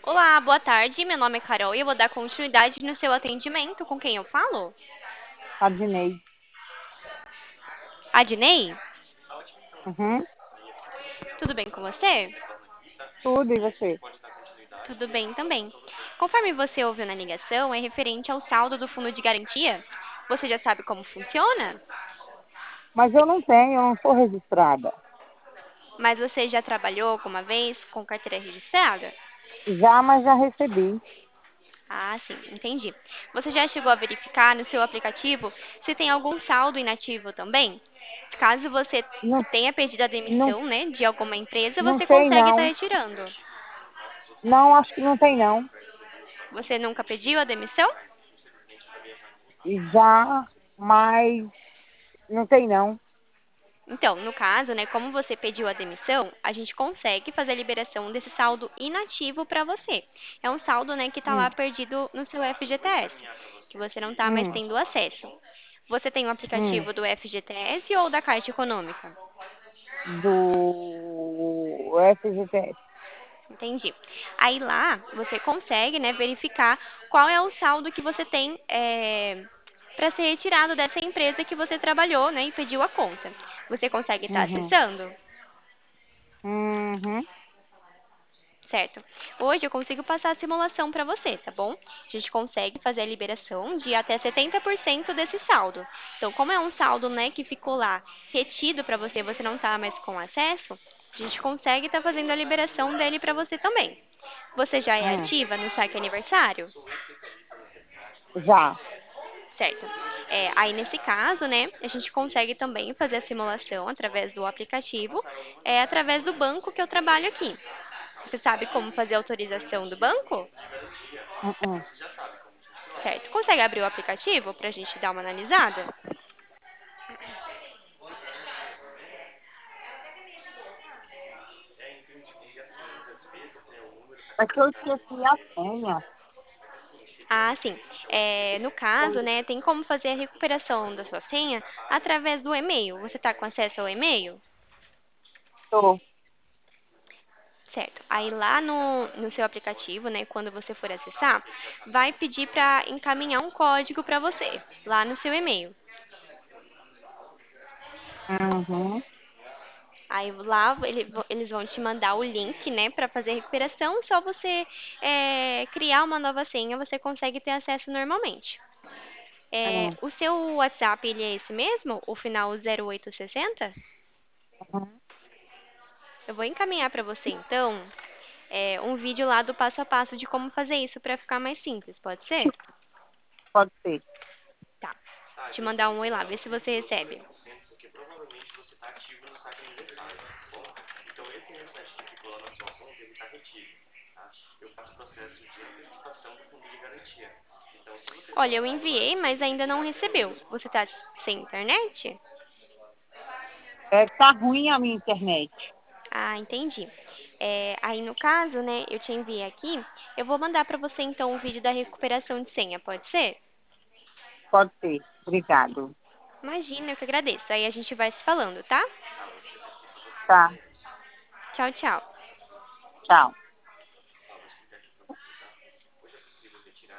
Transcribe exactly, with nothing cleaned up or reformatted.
Olá, boa tarde. Meu nome é Carol e eu vou dar continuidade no seu atendimento. Com quem eu falo? Adnei. Adnei? Uhum. Tudo bem com você? Tudo, e você? Tudo bem também. Conforme você ouviu na ligação, é referente ao saldo do fundo de garantia. Você já sabe como funciona? Mas eu não tenho, eu não sou registrada. Mas você já trabalhou alguma vez com carteira registrada? Já, mas já recebi. Ah, sim, entendi. Você já chegou a verificar no seu aplicativo se tem algum saldo inativo também? Caso você Não, tenha pedido a não, demissão, né, de alguma empresa, não você tem, consegue estar não. retirando. Não, acho que não tem, não. Você nunca pediu a demissão? E já, mas não tem, não. Então, no caso, né, como você pediu a demissão, a gente consegue fazer a liberação desse saldo inativo para você. É um saldo, né, que está lá Hum, perdido no seu F G T S, que você não está mais hum, tendo acesso. Você tem o hum. aplicativo do F G T S ou da Caixa Econômica? Do F G T S. Entendi. Aí lá você consegue, né, verificar qual é o saldo que você tem para ser retirado dessa empresa que você trabalhou, né, e pediu a conta. Você consegue estar Uhum, acessando? uhum, Certo. Hoje eu consigo passar a simulação para você, tá bom? A gente consegue fazer a liberação de até setenta por cento desse saldo. Então, como é um saldo, né, que ficou lá retido para você, você não tá mais com acesso, a gente consegue estar fazendo a liberação dele para você também. Você já é hum. ativa no saque aniversário? Já. Certo. É, aí, nesse caso, né, a gente consegue também fazer a simulação através do aplicativo, é, através do banco que eu trabalho aqui. Você sabe como fazer a autorização do banco? Uhum. Certo. Consegue abrir o aplicativo para a gente dar uma analisada? É que eu esqueci a senha. Ah, sim. É, no caso, né, tem como fazer a recuperação da sua senha através do e-mail. Você está com acesso ao e-mail? Tô. Certo. Aí lá no, no seu aplicativo, né, quando você for acessar, vai pedir para encaminhar um código para você, lá no seu e-mail. Uhum. Aí lá ele- eles vão te mandar o link, né, para fazer a recuperação. Só você é, criar uma nova senha, você consegue ter acesso normalmente. É, Uhum. o seu WhatsApp, ele é esse mesmo? O final zero oito seis zero? Uhum. Eu vou encaminhar para você, então, é, um vídeo lá do passo a passo de como fazer isso para ficar mais simples, pode ser? Pode ser. Tá. Te mandar um oi lá, ver se você recebe. Olha, eu enviei, mas ainda não recebeu. Você tá sem internet? É, tá ruim a minha internet. Ah, entendi. É, aí no caso, né, eu te enviei aqui. Eu vou mandar para você então o vídeo da recuperação de senha, pode ser? Pode ser. Obrigado. Imagina, eu que agradeço. Aí a gente vai se falando, tá? Tá. Tchau, tchau. Tchau.